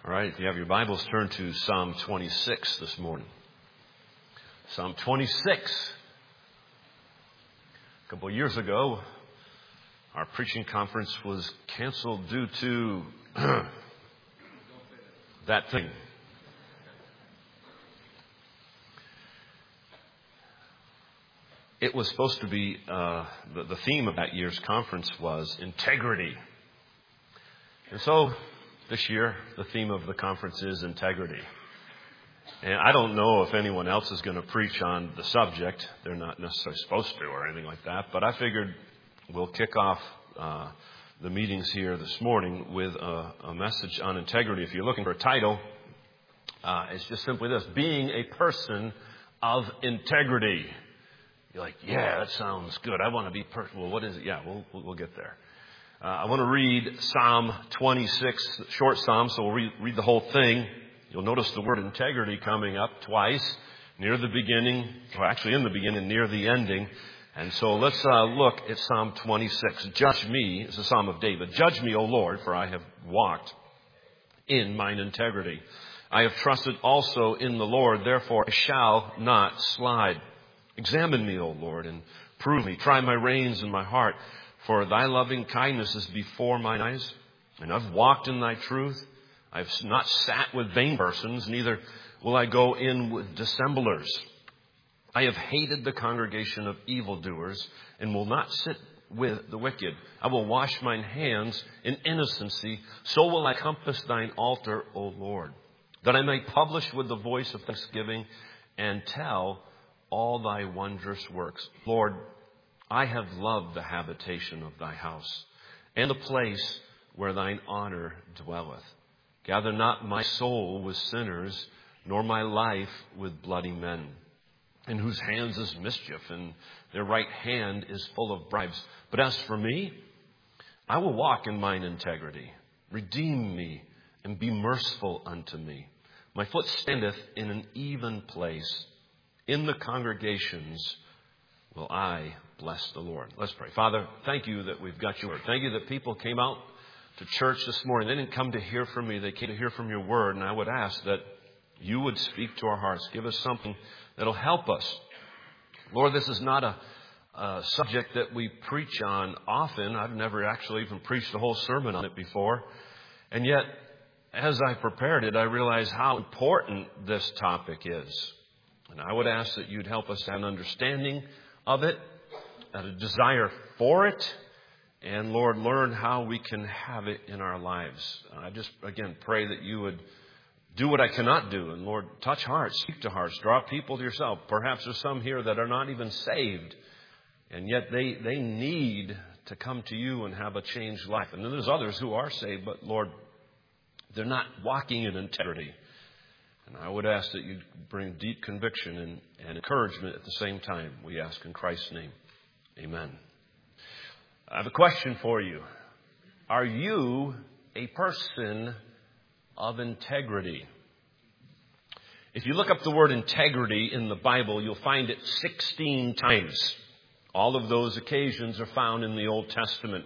All right, if you have your Bibles, turn to Psalm 26 this morning. Psalm 26. A couple of years ago, our preaching conference was canceled due to that thing. It was supposed to be, the theme of that year's conference was integrity. And so this year, the theme of the conference is integrity. And I don't know if anyone else is going to preach on the subject. They're not necessarily supposed to or anything like that. But I figured we'll kick off the meetings here this morning with a message on integrity. If you're looking for a title, it's just simply this: being a person of integrity. You're like, yeah, that sounds good. I want to be well, what is it? Yeah, we'll get there. I want to read Psalm 26, short psalm, so we'll read the whole thing. You'll notice the word integrity coming up twice, near the beginning, or actually in the beginning, near the ending. And so let's look at Psalm 26. Judge me, it's a psalm of David. Judge me, O Lord, for I have walked in mine integrity. I have trusted also in the Lord, therefore I shall not slide. Examine me, O Lord, and prove me. Try my reins and my heart. For thy loving kindness is before mine eyes, and I've walked in thy truth. I've not sat with vain persons, neither will I go in with dissemblers. I have hated the congregation of evildoers, and will not sit with the wicked. I will wash mine hands in innocency, so will I compass thine altar, O Lord, that I may publish with the voice of thanksgiving, and tell all thy wondrous works. Lord, I have loved the habitation of thy house, and the place where thine honor dwelleth. Gather not my soul with sinners, nor my life with bloody men, in whose hands is mischief, and their right hand is full of bribes. But as for me, I will walk in mine integrity. Redeem me, and be merciful unto me. My foot standeth in an even place. In the congregations will I bless the Lord. Let's pray. Father, thank you that we've got your word. Thank you that people came out to church this morning. They didn't come to hear from me. They came to hear from your word. And I would ask that you would speak to our hearts. Give us something that'll help us. Lord, this is not a subject that we preach on often. I've never actually even preached a whole sermon on it before. And yet, as I prepared it, I realized how important this topic is. And I would ask that you'd help us have an understanding of it, a desire for it, and Lord, learn how we can have it in our lives. I just, again, pray that you would do what I cannot do. And Lord, touch hearts, speak to hearts, draw people to yourself. Perhaps there's some here that are not even saved, and yet they need to come to you and have a changed life. And then there's others who are saved, but Lord, they're not walking in integrity. And I would ask that you bring deep conviction and encouragement at the same time. We ask in Christ's name. Amen. I have a question for you. Are you a person of integrity? If you look up the word integrity in the Bible, you'll find it 16 times. All of those occasions are found in the Old Testament.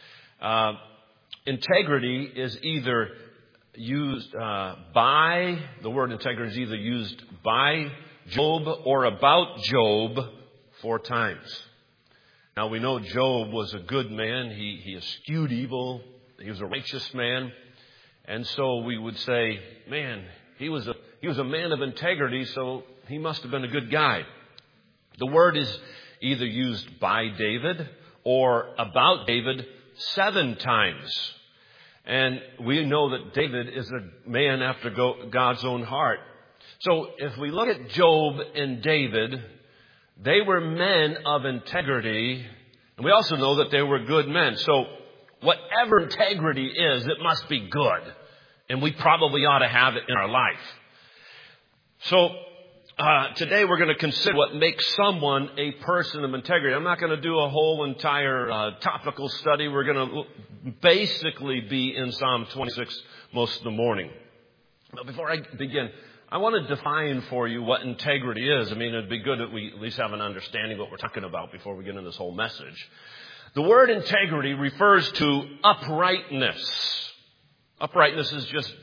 Integrity is either used the word integrity is either used by Job or about Job 4 times. Now we know Job was a good man. He eschewed evil. He was a righteous man. And so we would say, man, he was a man of integrity, so he must have been a good guy. The word is either used by David or about David 7 times. And we know that David is a man after God's own heart. So if we look at Job and David, they were men of integrity. And we also know that they were good men. So whatever integrity is, it must be good. And we probably ought to have it in our life. So today we're going to consider what makes someone a person of integrity. I'm not going to do a whole entire topical study. We're going to basically be in Psalm 26 most of the morning. But before I begin, I want to define for you what integrity is. I mean, it'd be good that we at least have an understanding of what we're talking about before we get into this whole message. The word integrity refers to uprightness. Uprightness is just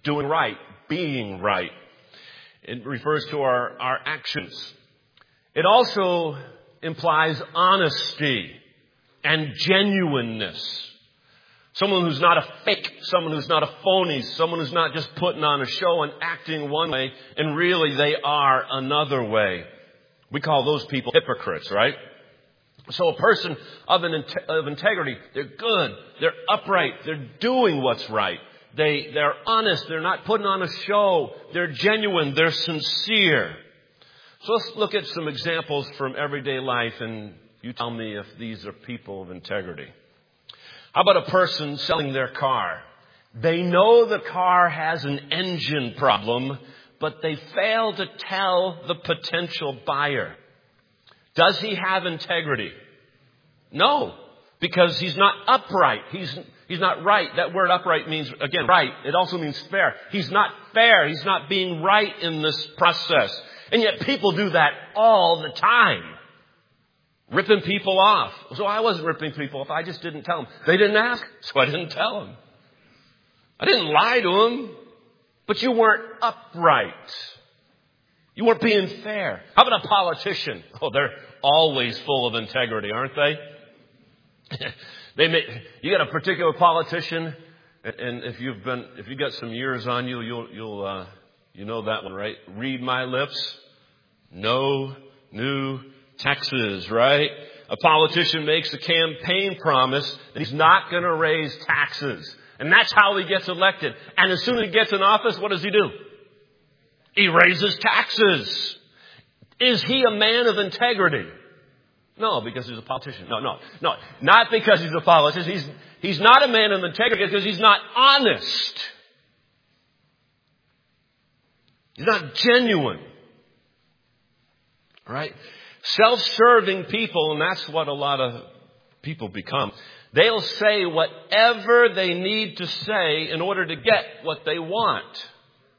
doing right, being right. It refers to our actions. It also implies honesty and genuineness. Someone who's not a fake, someone who's not a phony, someone who's not just putting on a show and acting one way, and really they are another way. We call those people hypocrites, right? So a person of integrity, they're good, they're upright, they're doing what's right. They're honest, they're not putting on a show, they're genuine, they're sincere. So let's look at some examples from everyday life, and you tell me if these are people of integrity. How about a person selling their car? They know the car has an engine problem, but they fail to tell the potential buyer. Does he have integrity? No, because he's not upright. He's not right. That word upright means, again, right. It also means fair. He's not fair. He's not being right in this process. And yet people do that all the time. Ripping people off. So I wasn't ripping people off. I just didn't tell them. They didn't ask, so I didn't tell them. I didn't lie to them. But you weren't upright. You weren't being fair. How about a politician? Oh, they're always full of integrity, aren't they? You got a particular politician, and if you got some years on you, you know that one, right? Read my lips. No new taxes, right? A politician makes a campaign promise that he's not going to raise taxes. And that's how he gets elected. And as soon as he gets in office, what does he do? He raises taxes. Is he a man of integrity? No, because he's a politician. No. Not because he's a politician. He's not a man of integrity because he's not honest. He's not genuine. Right? Self-serving people, and that's what a lot of people become. They'll say whatever they need to say in order to get what they want.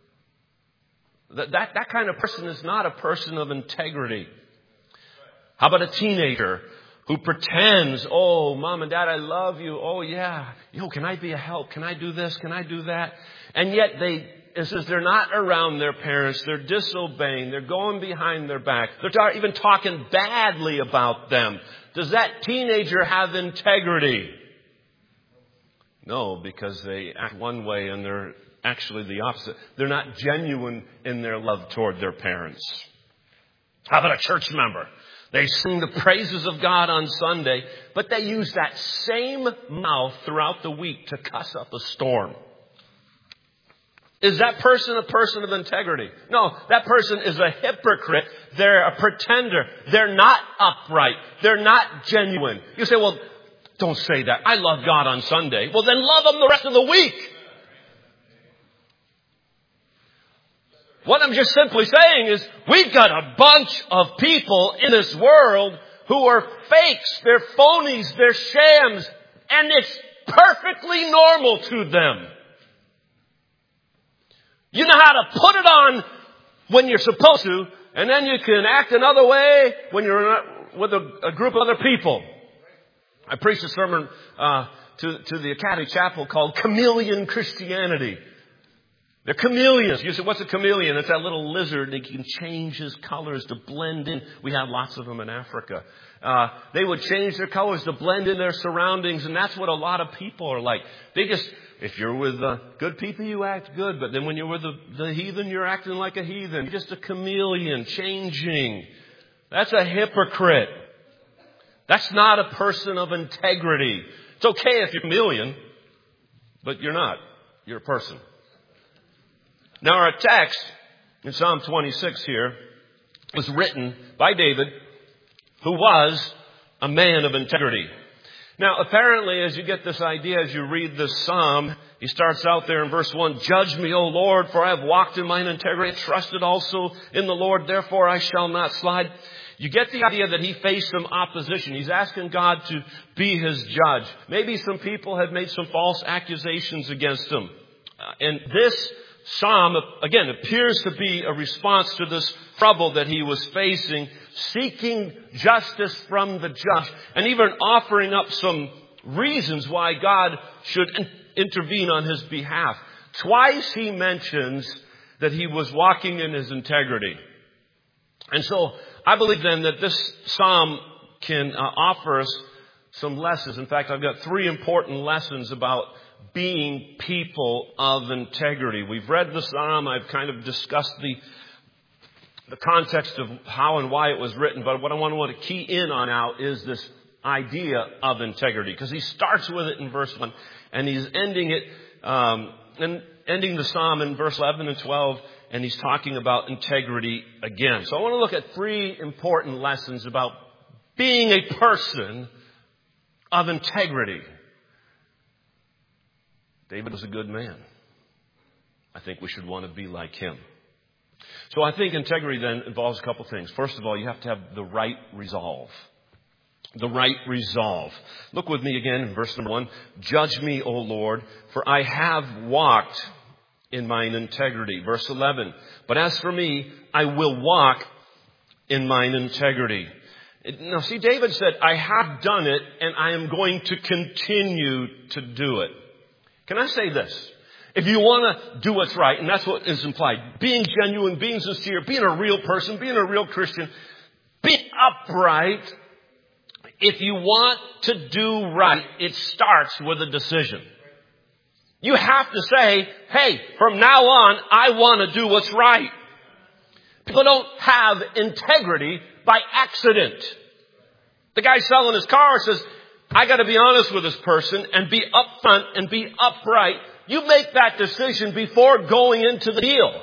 That kind of person is not a person of integrity. How about a teenager who pretends, oh, Mom and Dad, I love you. Oh, yeah. Can I be a help? Can I do this? Can I do that? And yet they're not around their parents. They're disobeying. They're going behind their back. They're even talking badly about them. Does that teenager have integrity? No, because they act one way and they're actually the opposite. They're not genuine in their love toward their parents. How about a church member? They sing the praises of God on Sunday, but they use that same mouth throughout the week to cuss up a storm. Is that person a person of integrity? No, that person is a hypocrite. They're a pretender. They're not upright. They're not genuine. You say, well, don't say that. I love God on Sunday. Well, then love Him the rest of the week. What I'm just simply saying is we've got a bunch of people in this world who are fakes. They're phonies. They're shams. And it's perfectly normal to them. You know how to put it on when you're supposed to, and then you can act another way when you're with a group of other people. I preached a sermon to the Academy Chapel called Chameleon Christianity. They're chameleons. You say, what's a chameleon? It's that little lizard that can change his colors to blend in. We have lots of them in Africa. They would change their colors to blend in their surroundings, and that's what a lot of people are like. If you're with good people, you act good. But then when you're with the heathen, you're acting like a heathen. You're just a chameleon, changing. That's a hypocrite. That's not a person of integrity. It's okay if you're a chameleon, but you're not. You're a person. Now our text in Psalm 26 here was written by David, who was a man of integrity. Now, apparently, as you get this idea, as you read this psalm, he starts out there in verse 1, Judge me, O Lord, for I have walked in mine integrity, trusted also in the Lord, therefore I shall not slide. You get the idea that he faced some opposition. He's asking God to be his judge. Maybe some people had made some false accusations against him. And this psalm, again, appears to be a response to this trouble that he was facing, seeking justice from the judge, and even offering up some reasons why God should intervene on his behalf. twice he mentions that he was walking in his integrity. And so I believe then that this psalm can offer us some lessons. In fact, I've got 3 important lessons about being people of integrity. We've read the psalm. I've kind of discussed the context of how and why it was written. But what I want to key in on now is this idea of integrity. Because he starts with it in verse 1 and he's ending it, ending the psalm in verse 11 and 12. And he's talking about integrity again. So I want to look at 3 important lessons about being a person of integrity. David was a good man. I think we should want to be like him. So I think integrity then involves a couple things. First of all, you have to have the right resolve. The right resolve. Look with me again in verse number 1. Judge me, O Lord, for I have walked in mine integrity. Verse 11. But as for me, I will walk in mine integrity. Now see, David said, I have done it and I am going to continue to do it. Can I say this? If you want to do what's right, and that's what is implied, being genuine, being sincere, being a real person, being a real Christian, being upright, if you want to do right, it starts with a decision. You have to say, hey, from now on, I want to do what's right. People don't have integrity by accident. The guy selling his car says, I got to be honest with this person and be upfront and be upright. You make that decision before going into the deal.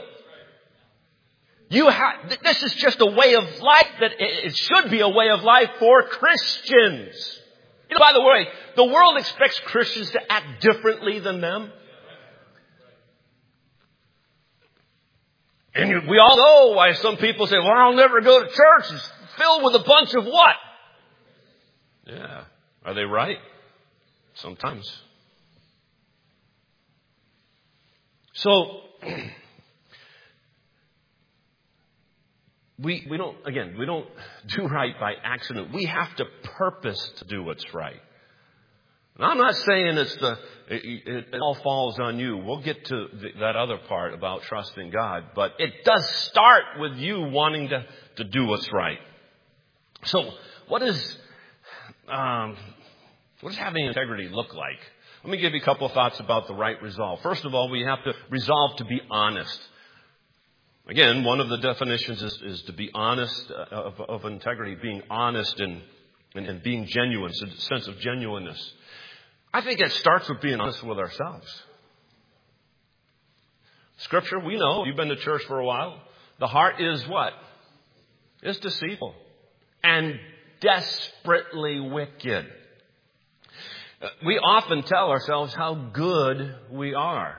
This is just a way of life that it should be a way of life for Christians. You know, by the way, the world expects Christians to act differently than them. And we all know why some people say, well, I'll never go to church. It's filled with a bunch of what? Yeah. Are they right? Sometimes. So, we don't do right by accident. We have to purpose to do what's right. And I'm not saying it all falls on you. We'll get to that other part about trusting God. But it does start with you wanting to do what's right. So what does having integrity look like? Let me give you a couple of thoughts about the right resolve. First of all, we have to resolve to be honest. Again, one of the definitions is to be honest of integrity, being honest and being genuine, so a sense of genuineness. I think it starts with being honest with ourselves. Scripture, we know, you've been to church for a while. The heart is what? It's deceitful and desperately wicked. We often tell ourselves how good we are.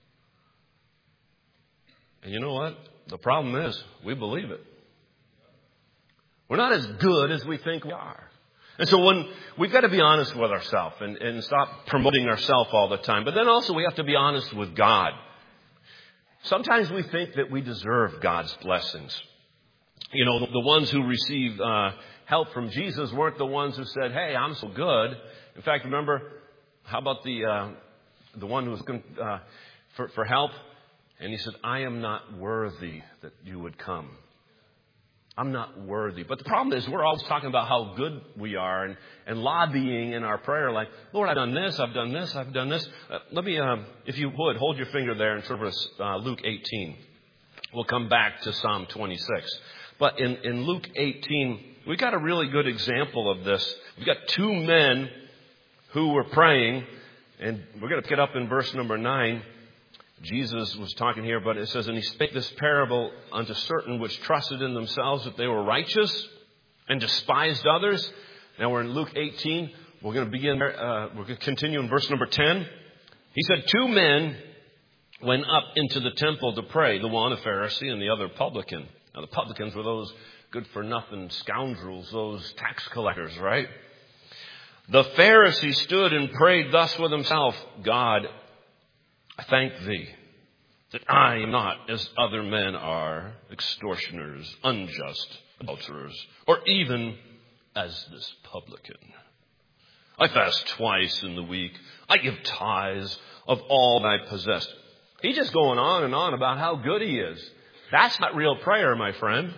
And you know what? The problem is we believe it. We're not as good as we think we are. And so we've got to be honest with ourselves and stop promoting ourselves all the time. But then also we have to be honest with God. Sometimes we think that we deserve God's blessings. You know, the ones who received help from Jesus weren't the ones who said, hey, I'm so good. In fact, remember, how about the one who was looking for help? And he said, I am not worthy that you would come. I'm not worthy. But the problem is we're always talking about how good we are and lobbying in our prayer like, Lord, I've done this, I've done this, I've done this. Let me, if you would, hold your finger there and turn to Luke 18. We'll come back to Psalm 26. But in Luke 18, we got a really good example of this. We've got 2 men who were praying, and we're going to pick it up in verse number 9. Jesus was talking here, but it says, and he spake this parable unto certain which trusted in themselves that they were righteous and despised others. Now we're in Luke 18. We're going to begin there. We're going to continue in verse number 10. He said, 2 men went up into the temple to pray, the one a Pharisee and the other publican. Now the publicans were those good-for-nothing scoundrels, those tax collectors, right? The Pharisee stood and prayed thus with himself, God, I thank thee that I am not as other men are, extortioners, unjust, adulterers, or even as this publican. I fast twice in the week. I give tithes of all that I possess. He's just going on and on about how good he is. That's not real prayer, my friend.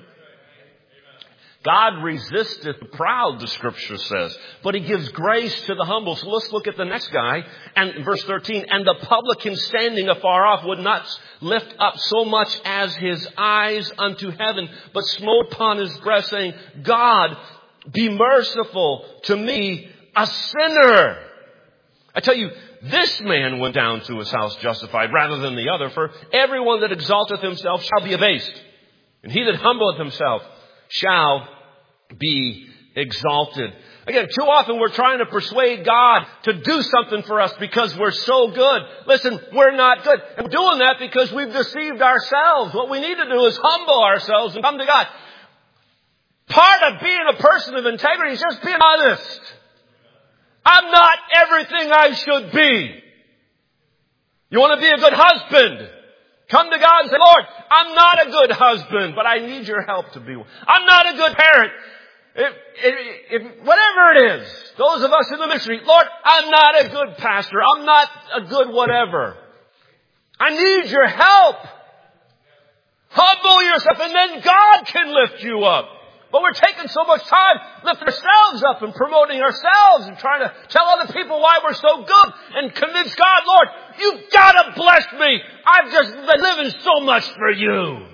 God resisteth the proud, the Scripture says, but He gives grace to the humble. So let's look at the next guy. And verse 13, and the publican standing afar off would not lift up so much as his eyes unto heaven, but smote upon his breast, saying, God, be merciful to me, a sinner. I tell you, this man went down to his house justified rather than the other. For everyone that exalteth himself shall be abased, and he that humbleth himself shall be exalted. Again, too often we're trying to persuade God to do something for us because we're so good. Listen, we're not good. And we're doing that because we've deceived ourselves. What we need to do is humble ourselves and come to God. Part of being a person of integrity is just being honest. I'm not everything I should be. You want to be a good husband? Come to God and say, Lord, I'm not a good husband, but I need your help to be one. I'm not a good parent. Whatever it is, those of us in the ministry, Lord, I'm not a good pastor. I'm not a good whatever. I need your help. Humble yourself, and then God can lift you up. But we're taking so much time lifting ourselves up and promoting ourselves and trying to tell other people why we're so good and convince God, Lord, you've got to bless me. I've just been living so much for you.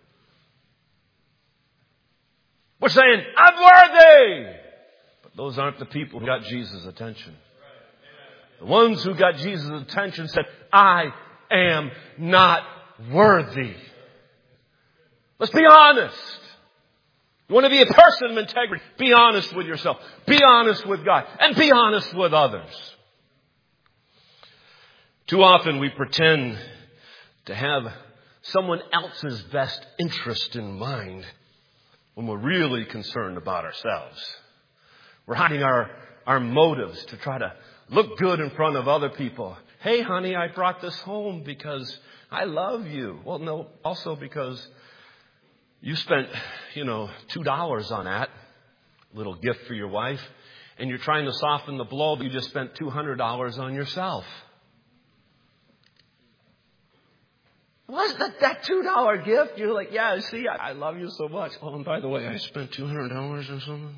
We're saying, I'm worthy. But those aren't the people who got Jesus' attention. The ones who got Jesus' attention said, I am not worthy. Let's be honest. You want to be a person of integrity? Be honest with yourself. Be honest with God. And be honest with others. Too often we pretend to have someone else's best interest in mind when we're really concerned about ourselves. We're hiding our motives to try to look good in front of other people. Hey, honey, I brought this home because I love you. Well, no, also because you spent, $2 on that little gift for your wife, and you're trying to soften the blow, but you just spent $200 on yourself. Was that $2 gift? You're like, yeah, see, I love you so much. Oh, and by the way, I spent $200 or something.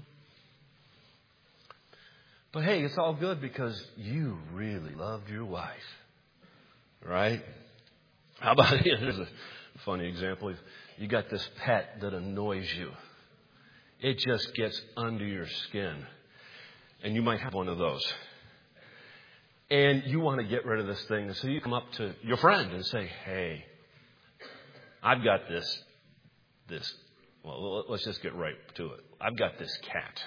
But hey, it's all good because you really loved your wife. Right? How about, here's a funny example. You got this pet that annoys you. It just gets under your skin. And you might have one of those. And you want to get rid of this thing. And so you come up to your friend and say, hey, I've got this, well, let's just get right to it. I've got this cat.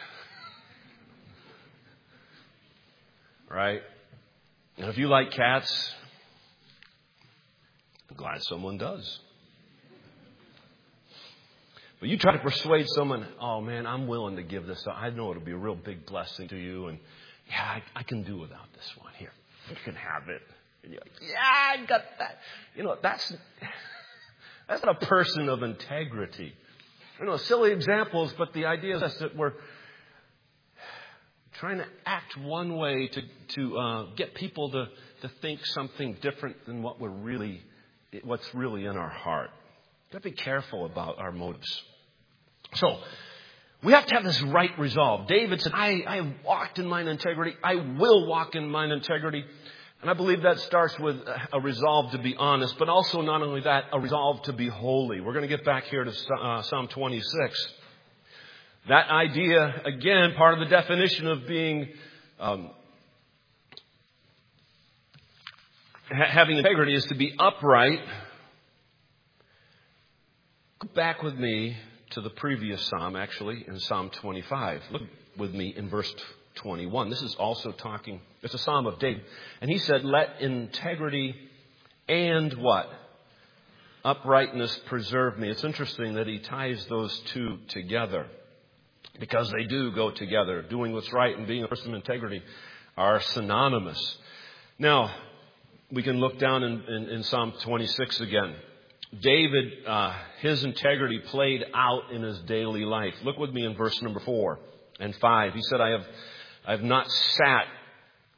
Right? And if you like cats, I'm glad someone does. But you try to persuade someone, oh man, I'm willing to give this up. I know it'll be a real big blessing to you. And yeah, I can do without this one. Here, you can have it. And you're like, yeah, I got that. That's not a person of integrity. Silly examples, but the idea is that we're trying to act one way to get people to think something different than what's really in our heart. We've got to be careful about our motives. So, we have to have this right resolve. David said, I have walked in mine integrity. I will walk in mine integrity. And I believe that starts with a resolve to be honest, but also not only that, a resolve to be holy. We're going to get back here to Psalm 26. That idea, again, part of the definition of being, having integrity is to be upright. Go back with me to the previous psalm, actually, in Psalm 25. Look with me in verse 21. This is also talking, it's a psalm of David. And he said, let integrity and what? Uprightness preserve me. It's interesting that he ties those two together because they do go together. Doing what's right and being a person of integrity are synonymous. Now, we can look down in Psalm 26 again. David, his integrity played out in his daily life. Look with me in verse number 4 and 5. He said, I have not sat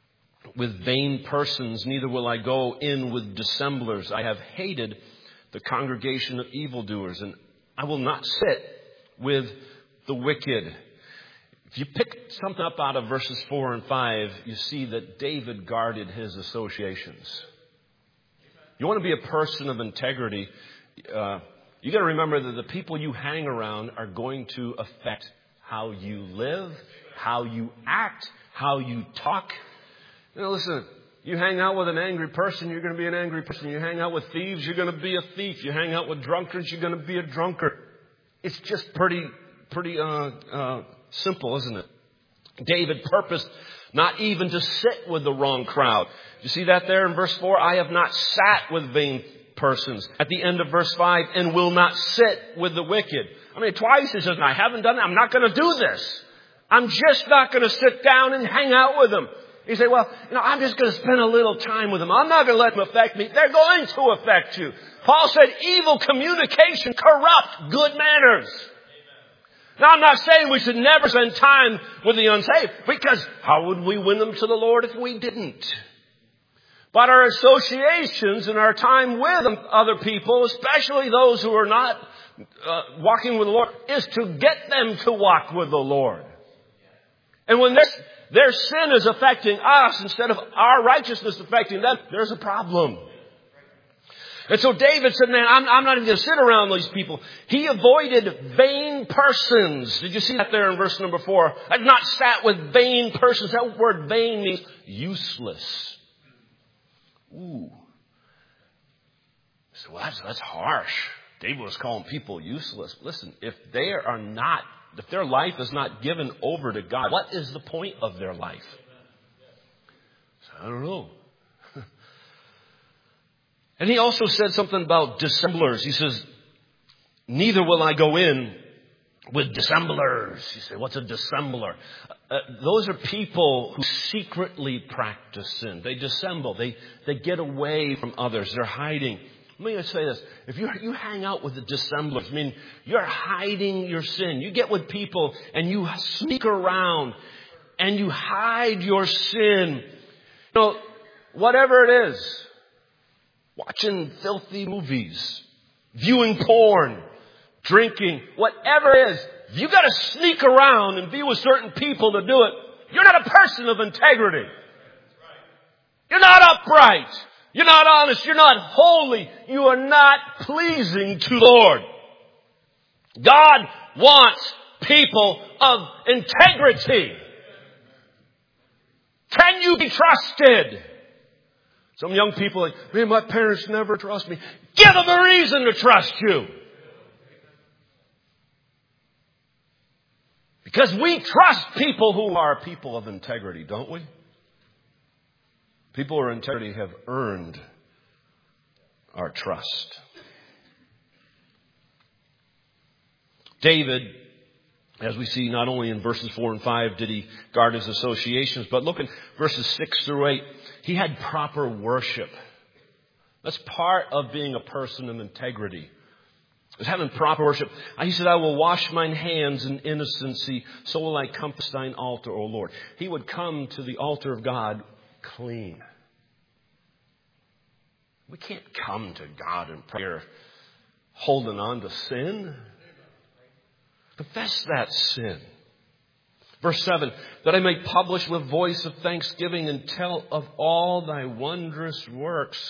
with vain persons, neither will I go in with dissemblers. I have hated the congregation of evildoers, and I will not sit with the wicked. If you pick something up out of verses 4 and 5, you see that David guarded his associations. You want to be a person of integrity, you got to remember that the people you hang around are going to affect how you live, how you act, how you talk. Listen, you hang out with an angry person, you're going to be an angry person. You hang out with thieves, you're going to be a thief. You hang out with drunkards, you're going to be a drunkard. It's just pretty simple, isn't it? David purposed not even to sit with the wrong crowd. You see that there in verse 4? I have not sat with vain persons. At the end of verse 5, and will not sit with the wicked. I mean, twice he says, I haven't done that. I'm not going to do this. I'm just not going to sit down and hang out with them. You say, well, I'm just going to spend a little time with them. I'm not going to let them affect me. They're going to affect you. Paul said, evil communication corrupt good manners. Now, I'm not saying we should never spend time with the unsaved, because how would we win them to the Lord if we didn't? But our associations and our time with other people, especially those who are not walking with the Lord, is to get them to walk with the Lord. And when their sin is affecting us instead of our righteousness affecting them, there's a problem. And so David said, man, I'm not even going to sit around these people. He avoided vain persons. Did you see that there in verse number 4? I've not sat with vain persons. That word vain means useless. Ooh. So that's harsh. David was calling people useless. Listen, if their life is not given over to God, what is the point of their life? So I don't know. And he also said something about dissemblers. He says, neither will I go in with dissemblers. You say, what's a dissembler? Those are people who secretly practice sin. They dissemble. They get away from others. They're hiding. Let me just say this. If you hang out with the dissemblers, I mean, you're hiding your sin. You get with people and you sneak around and you hide your sin. Whatever it is. Watching filthy movies, viewing porn, drinking, whatever it is, you got to sneak around and be with certain people to do it. You're not a person of integrity. You're not upright. You're not honest. You're not holy. You are not pleasing to the Lord. God wants people of integrity. Can you be trusted? Some young people are like, man, my parents never trust me. Give them a reason to trust you. Because we trust people who are people of integrity, don't we? People of integrity have earned our trust. David, as we see not only in verses 4 and 5 did he guard his associations, but look at verses 6 through 8. He had proper worship. That's part of being a person of integrity. It's having proper worship. He said, I will wash mine hands in innocency, so will I compass thine altar, O Lord. He would come to the altar of God clean. We can't come to God in prayer holding on to sin. Confess that sin. Verse 7, that I may publish with voice of thanksgiving and tell of all thy wondrous works.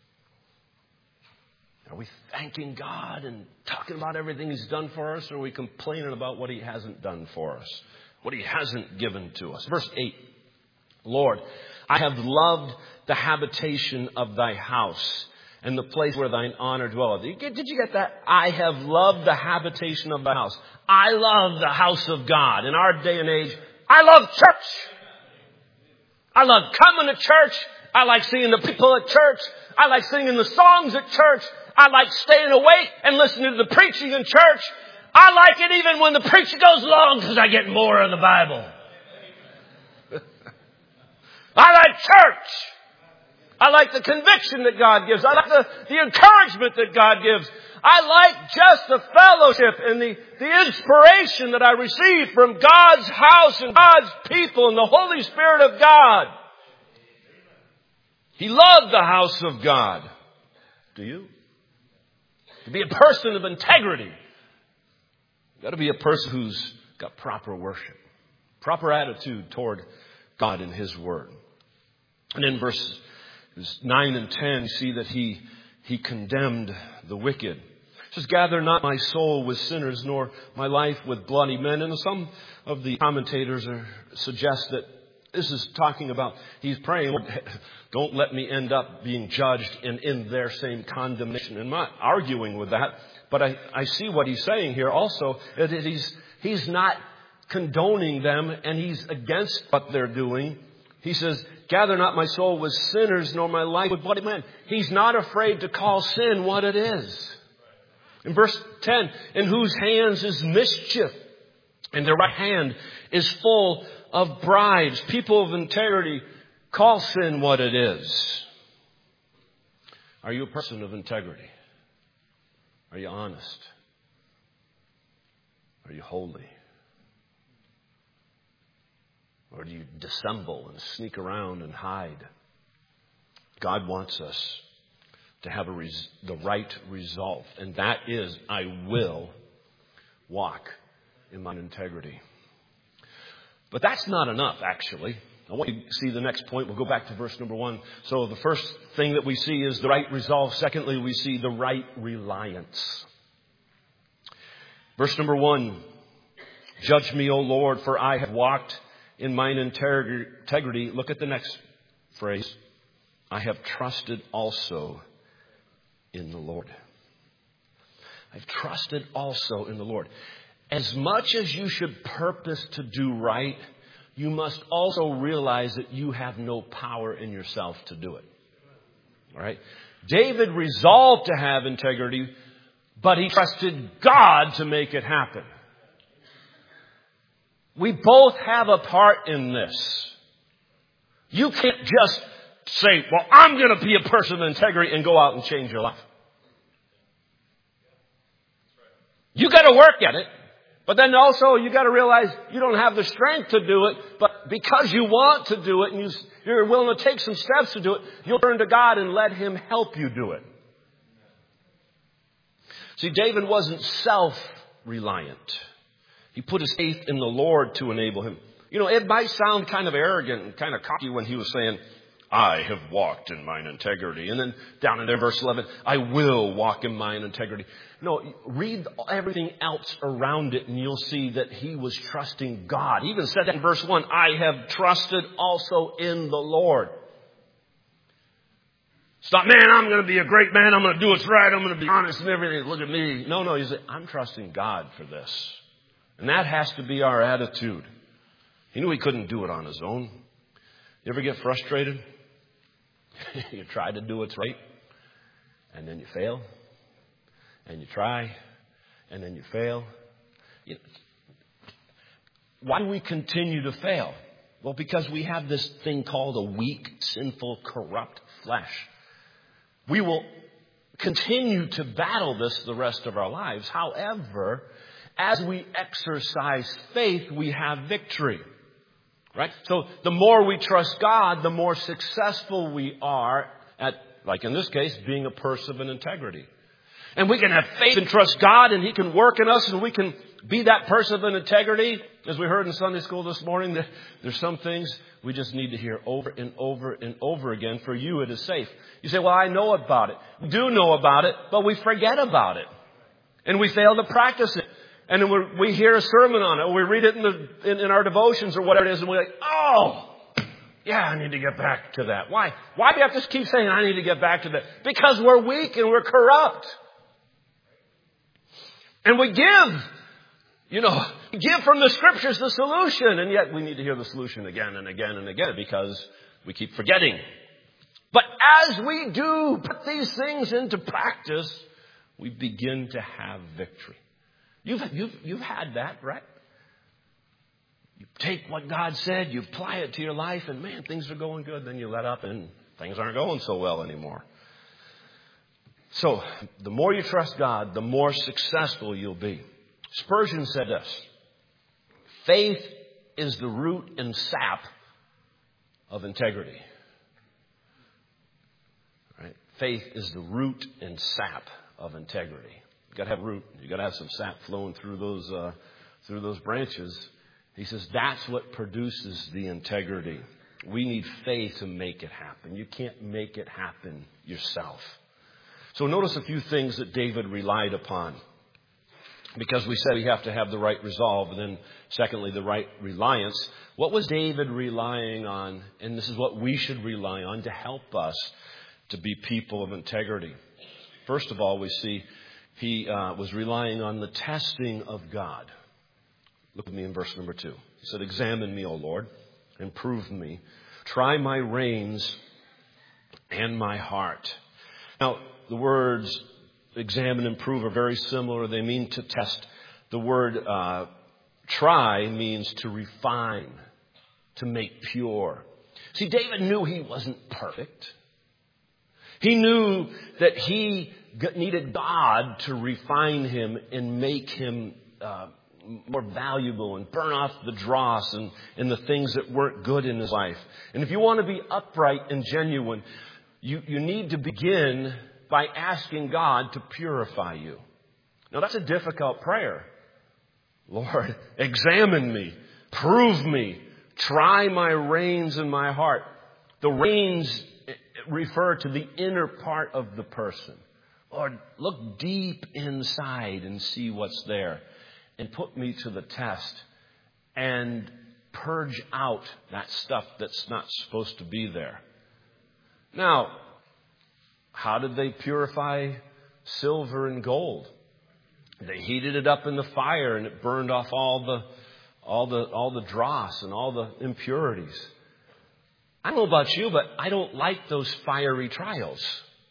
Are we thanking God and talking about everything he's done for us, or are we complaining about what he hasn't done for us, what he hasn't given to us? Verse 8, Lord, I have loved the habitation of thy house and the place where thine honor dwelleth. Did you get that? I have loved the habitation of thy house. I love the house of God. In our day and age, I love church. I love coming to church. I like seeing the people at church. I like singing the songs at church. I like staying awake and listening to the preaching in church. I like it even when the preacher goes long because I get more of the Bible. I like church. I like the conviction that God gives. I like the encouragement that God gives. I like just the fellowship and the inspiration that I receive from God's house and God's people and the Holy Spirit of God. He loved the house of God. Do you? To be a person of integrity, you've got to be a person who's got proper worship, proper attitude toward God and His Word. And in verses 9 and 10, see that he condemned the wicked. He says, gather not my soul with sinners, nor my life with bloody men. And some of the commentators suggest that this is talking about, he's praying, don't let me end up being judged in their same condemnation. And I'm not arguing with that, but I see what he's saying here also, that he's not condoning them and he's against what they're doing. He says, gather not my soul with sinners, nor my life with bloody men. He's not afraid to call sin what it is. In verse 10, in whose hands is mischief, and their right hand is full of bribes. People of integrity call sin what it is. Are you a person of integrity? Are you honest? Are you holy? Or do you dissemble and sneak around and hide? God wants us to have the right resolve. And that is, I will walk in my integrity. But that's not enough, actually. I want you to see the next point. We'll go back to verse number 1. So the first thing that we see is the right resolve. Secondly, we see the right reliance. Verse number 1. Judge me, O Lord, for I have walked in mine integrity. Look at the next phrase. I have trusted also in the Lord. I've trusted also in the Lord. As much as you should purpose to do right, you must also realize that you have no power in yourself to do it. All right? David resolved to have integrity, but he trusted God to make it happen. We both have a part in this. You can't just say, well, I'm going to be a person of integrity and go out and change your life. You got to work at it. But then also you got to realize you don't have the strength to do it. But because you want to do it and you're willing to take some steps to do it, you'll turn to God and let Him help you do it. See, David wasn't self-reliant. He put his faith in the Lord to enable him. You know, it might sound kind of arrogant and kind of cocky when he was saying, I have walked in mine integrity. And then down in there, verse 11, I will walk in mine integrity. No, read everything else around it and you'll see that he was trusting God. He even said that in verse 1, I have trusted also in the Lord. It's not, man, I'm going to be a great man. I'm going to do what's right. I'm going to be honest and everything. Look at me. No, he said, I'm trusting God for this. And that has to be our attitude. He knew he couldn't do it on his own. You ever get frustrated? You try to do what's right, and then you fail. And you try, and then you fail. Why do we continue to fail? Well, because we have this thing called a weak, sinful, corrupt flesh. We will continue to battle this the rest of our lives. However, as we exercise faith, we have victory. Right? So the more we trust God, the more successful we are at, like in this case, being a person of integrity. And we can have faith and trust God, and He can work in us, and we can be that person of integrity. As we heard in Sunday school this morning, there's some things we just need to hear over and over and over again. For you, it is safe. You say, well, I know about it. We do know about it, but we forget about it. And we fail to practice it. And then we hear a sermon on it, or we read it in our devotions or whatever it is, and we're like, oh, yeah, I need to get back to that. Why? Why do you have to keep saying I need to get back to that? Because we're weak and we're corrupt. And we give from the Scriptures the solution, and yet we need to hear the solution again and again and again because we keep forgetting. But as we do put these things into practice, we begin to have victory. You've had that, right? You take what God said, you apply it to your life, and man, things are going good. Then you let up and things aren't going so well anymore. So, the more you trust God, the more successful you'll be. Spurgeon said this: faith is the root and sap of integrity. faith is the root and sap of integrity. You got to have root. You got to have some sap flowing through those branches. He says that's what produces the integrity. We need faith to make it happen. You can't make it happen yourself. So notice a few things that David relied upon. Because we said we have to have the right resolve, and then secondly, the right reliance. What was David relying on? And this is what we should rely on to help us to be people of integrity. First of all, we see he was relying on the testing of God. Look at me in verse number 2. He said, examine me, O Lord, and prove me. Try my reins and my heart. Now, the words examine and prove are very similar. They mean to test. The word try means to refine, to make pure. See, David knew he wasn't perfect. He knew that he needed God to refine him and make him more valuable and burn off the dross and the things that weren't good in his life. And if you want to be upright and genuine, you need to begin by asking God to purify you. Now, that's a difficult prayer. Lord, examine me, prove me, try my reins and my heart. The reins refer to the inner part of the person. Lord, look deep inside and see what's there. And put me to the test and purge out that stuff that's not supposed to be there. Now, how did they purify silver and gold? They heated it up in the fire and it burned off all the dross and all the impurities. I don't know about you, but I don't like those fiery trials.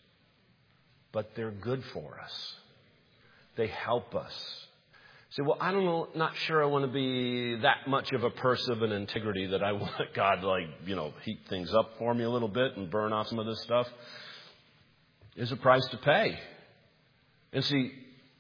But they're good for us. They help us. Say, well, I don't know, not sure I want to be that much of a person of an integrity that I want God to, heat things up for me a little bit and burn off some of this stuff. There's a price to pay. And see,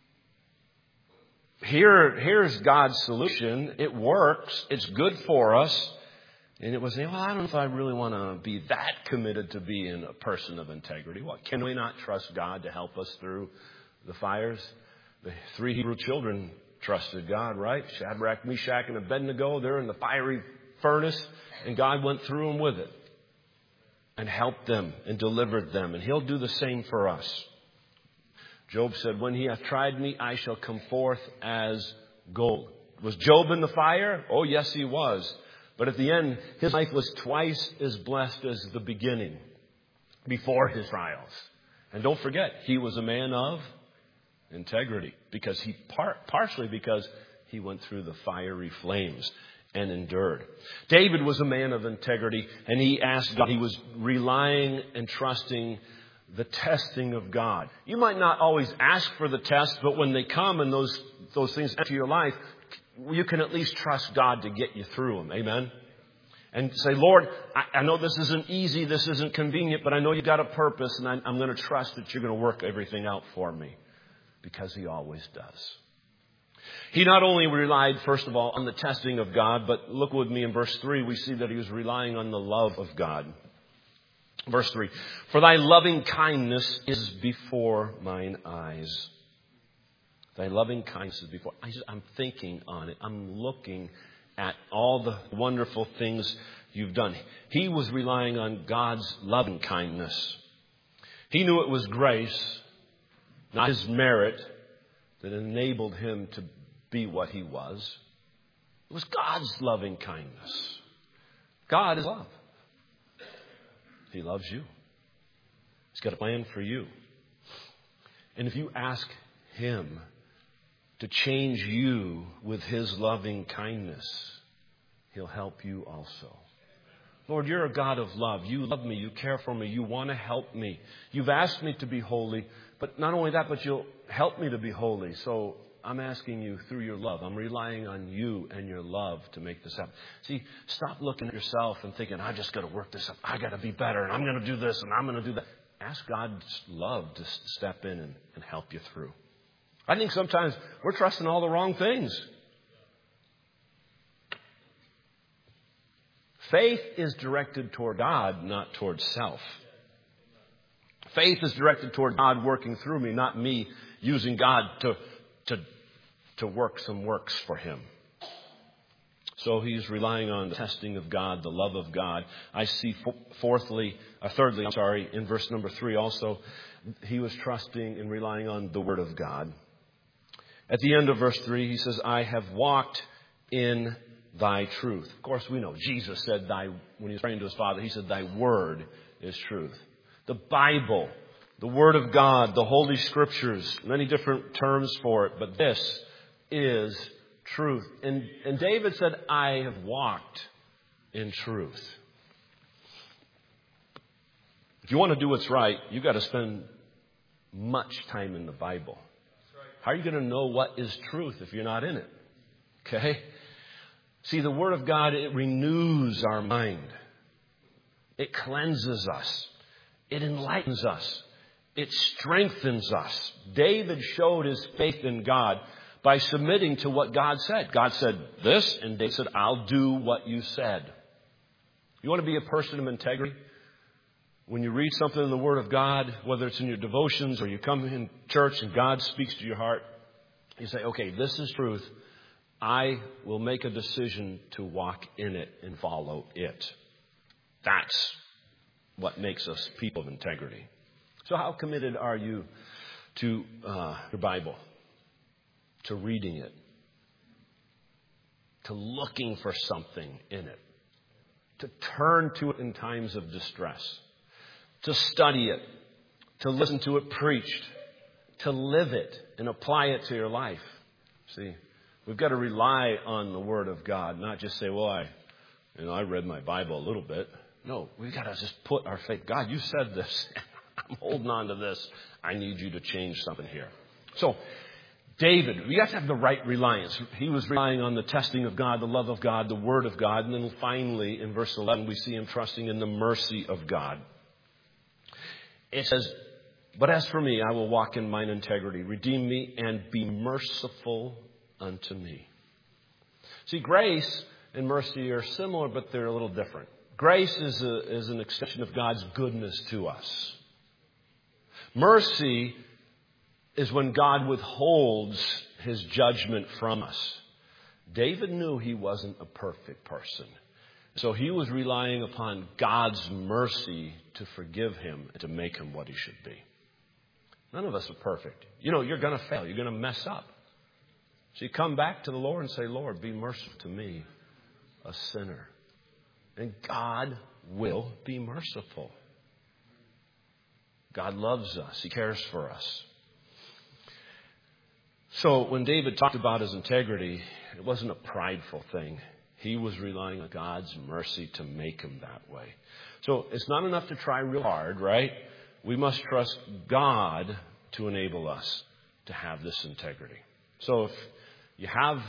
here's God's solution. It works. It's good for us. And it was saying, well, I don't know if I really want to be that committed to being a person of integrity. What, can we not trust God to help us through the fires? The 3 Hebrew children trusted God, right? Shadrach, Meshach, and Abednego, they're in the fiery furnace, and God went through them with it and helped them and delivered them. And He'll do the same for us. Job said, when He hath tried me, I shall come forth as gold. Was Job in the fire? Oh, yes, he was. But at the end, his life was twice as blessed as the beginning before his trials. And don't forget, he was a man of integrity, because partially because he went through the fiery flames and endured. David was a man of integrity, and he asked God. He was relying and trusting the testing of God. You might not always ask for the test, but when they come and those things enter your life, you can at least trust God to get you through them. Amen? And say, Lord, I know this isn't easy, this isn't convenient, but I know you've got a purpose, and I'm going to trust that you're going to work everything out for me. Because He always does. He not only relied, first of all, on the testing of God, but look with me in verse 3, we see that he was relying on the love of God. Verse 3, for thy loving kindness is before mine eyes. Thy loving kindness is before. I'm thinking on it. I'm looking at all the wonderful things you've done. He was relying on God's loving kindness. He knew it was grace, not his merit, that enabled him to be what he was. It was God's loving kindness. God is love. He loves you. He's got a plan for you. And if you ask Him to change you with His loving kindness, He'll help you also. Lord, you're a God of love. You love me. You care for me. You want to help me. You've asked me to be holy. But not only that, but you'll help me to be holy. So I'm asking you through your love. I'm relying on you and your love to make this happen. See, stop looking at yourself and thinking, I just got to work this up. I got to be better, and I'm going to do this, and I'm going to do that. Ask God's love to step in and help you through. I think sometimes we're trusting all the wrong things. Faith is directed toward God, not toward self. Faith is directed toward God working through me, not me using God to work some works for Him. So he's relying on the testing of God, the love of God. I see thirdly, in verse number 3 also, he was trusting and relying on the Word of God. At the end of verse 3, he says, I have walked in thy truth. Of course, we know Jesus said, when he was praying to his Father, he said, thy word is truth. The Bible, the Word of God, the Holy Scriptures, many different terms for it, but this is truth. And David said, I have walked in truth. If you want to do what's right, you've got to spend much time in the Bible. How are you going to know what is truth if you're not in it? Okay? See, the Word of God, it renews our mind. It cleanses us. It enlightens us. It strengthens us. David showed his faith in God by submitting to what God said. God said this, and David said, I'll do what you said. You want to be a person of integrity? When you read something in the Word of God, whether it's in your devotions or you come in church and God speaks to your heart, you say, okay, this is truth. I will make a decision to walk in it and follow it. That's what makes us people of integrity. So how committed are you to your Bible? To reading it? To looking for something in it? To turn to it in times of distress? To study it? To listen to it preached? To live it and apply it to your life? See, we've got to rely on the Word of God, not just say, well, I read my Bible a little bit. No, we've got to just put our faith. God, you said this. I'm holding on to this. I need you to change something here. So, David, we have to have the right reliance. He was relying on the testing of God, the love of God, the Word of God. And then finally, in verse 11, we see him trusting in the mercy of God. It says, but as for me, I will walk in mine integrity. Redeem me and be merciful unto me. See, grace and mercy are similar, but they're a little different. Grace is an extension of God's goodness to us. Mercy is when God withholds His judgment from us. David knew he wasn't a perfect person. So he was relying upon God's mercy to forgive him and to make him what he should be. None of us are perfect. You're going to fail. You're going to mess up. So you come back to the Lord and say, Lord, be merciful to me, a sinner. And God will be merciful. God loves us. He cares for us. So when David talked about his integrity, it wasn't a prideful thing. He was relying on God's mercy to make him that way. So it's not enough to try real hard, right? We must trust God to enable us to have this integrity. So if you have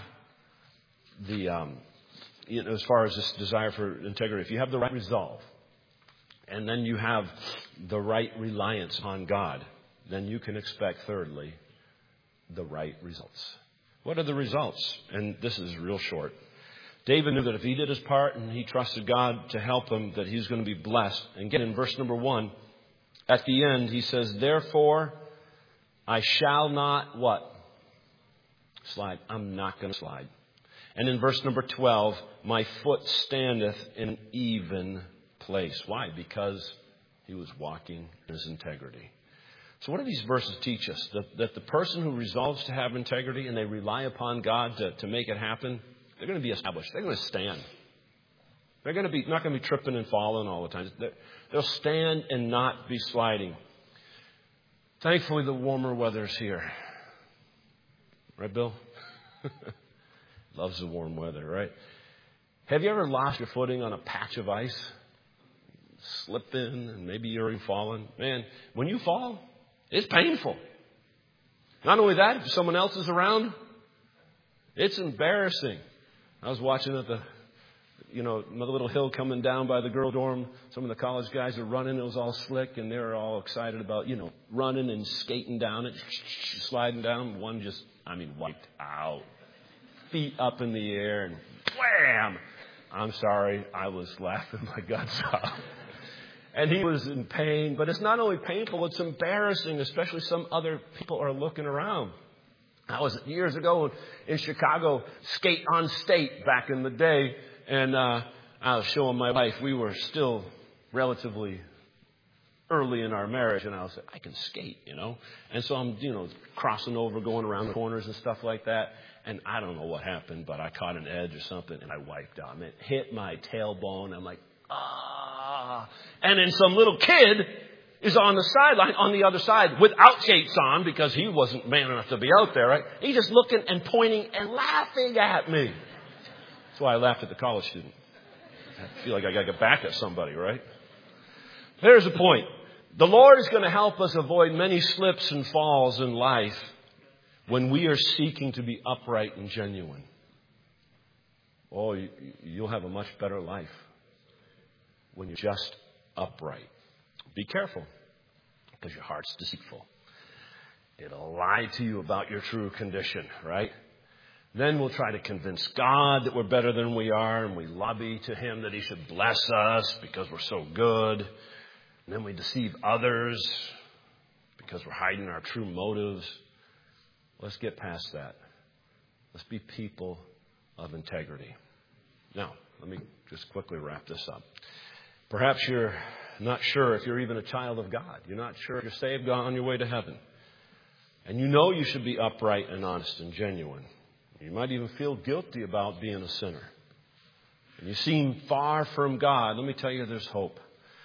as far as this desire for integrity, if you have the right resolve, and then you have the right reliance on God, then you can expect, thirdly, the right results. What are the results? And this is real short. David knew that if he did his part and he trusted God to help him, that he was going to be blessed. And again, in verse number 1, at the end, he says, therefore, I shall not, what? Slide. I'm not going to slide. And in verse number 12, my foot standeth in an even place. Why? Because he was walking in his integrity. So what do these verses teach us? That the person who resolves to have integrity and they rely upon God to make it happen, they're going to be established. They're going to stand. They're going to be not going to be tripping and falling all the time. They'll stand and not be sliding. Thankfully, the warmer weather's here. Right, Bill? Loves the warm weather, right? Have you ever lost your footing on a patch of ice? Slip in and maybe you're even falling. Man, when you fall, it's painful. Not only that, if someone else is around, it's embarrassing. I was watching another little hill coming down by the girl dorm. Some of the college guys are running. It was all slick, and they were all excited about, running and skating down it, sliding down. One just, wiped out. Feet up in the air, and wham! I'm sorry, I was laughing my guts out. And he was in pain. But it's not only painful, it's embarrassing, especially some other people are looking around. I was years ago in Chicago, skate on state back in the day. And I was showing my wife, we were still relatively early in our marriage, and I was like, I can skate, And so I'm, crossing over, going around the corners and stuff like that. And I don't know what happened, but I caught an edge or something, and I wiped out. It hit my tailbone. I'm like, ah. And then some little kid is on the sideline, on the other side, without skates on, because he wasn't man enough to be out there, right? He's just looking and pointing and laughing at me. That's why I laughed at the college student. I feel like I got to get back at somebody, right? There's the point. The Lord is going to help us avoid many slips and falls in life when we are seeking to be upright and genuine. Oh, you'll have a much better life when you're just upright. Be careful, because your heart's deceitful. It'll lie to you about your true condition, right? Then we'll try to convince God that we're better than we are, and we lobby to Him that He should bless us because we're so good. And then we deceive others because we're hiding our true motives. Let's get past that. Let's be people of integrity. Now, let me just quickly wrap this up. Perhaps you're not sure if you're even a child of God. You're not sure if you're saved, God, on your way to heaven. And you should be upright and honest and genuine. You might even feel guilty about being a sinner. And you seem far from God. Let me tell you, there's hope.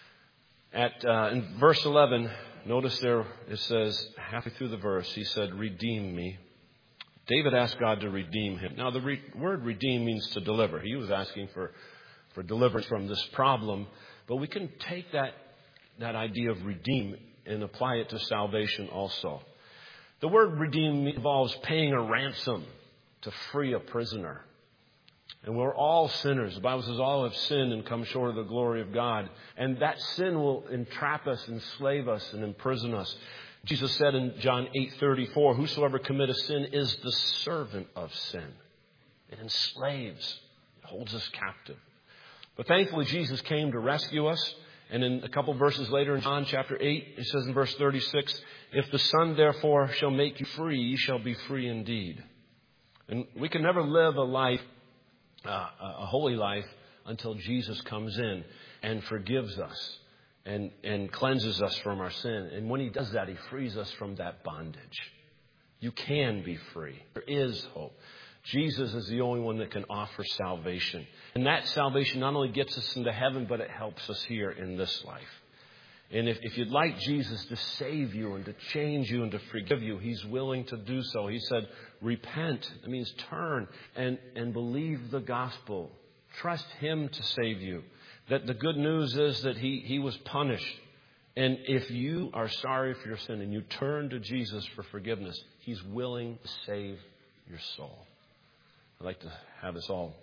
In verse 11, notice there it says, halfway through the verse, he said, redeem me. David asked God to redeem him. Now, the word redeem means to deliver. He was asking for deliverance from this problem. But we can take that idea of redeem and apply it to salvation also. The word redeem involves paying a ransom to free a prisoner. And we're all sinners. The Bible says all have sinned and come short of the glory of God. And that sin will entrap us, enslave us, and imprison us. Jesus said in John 8:34, whosoever committeth sin is the servant of sin. It enslaves, it holds us captive. But thankfully, Jesus came to rescue us. And in a couple verses later in John chapter 8, it says in verse 36, if the Son therefore shall make you free, ye shall be free indeed. And we can never live a holy life until Jesus comes in and forgives us and cleanses us from our sin. And when He does that, He frees us from that bondage. You can be free. There is hope. Jesus is the only one that can offer salvation. And that salvation not only gets us into heaven, but it helps us here in this life. And if you'd like Jesus to save you and to change you and to forgive you, He's willing to do so. He said, repent. It means turn and believe the gospel. Trust Him to save you. That the good news is that He was punished. And if you are sorry for your sin and you turn to Jesus for forgiveness, He's willing to save your soul. I'd like to have us all